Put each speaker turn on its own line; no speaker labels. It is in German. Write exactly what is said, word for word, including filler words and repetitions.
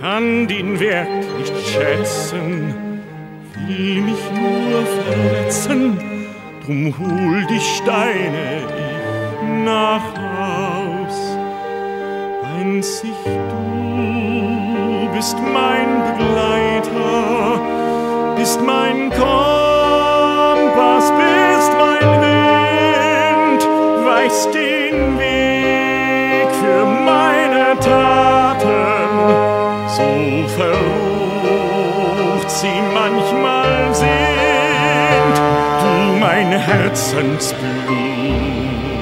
kann den Wert nicht schätzen, will mich nur verletzen, drum hol die Steine ich nach Haus. Einzig du bist mein Begleiter, bist mein Kompass, bist mein Wind, weißt den Weg für meine Taten, so verrucht sie manchmal sind, du mein Herzensblut.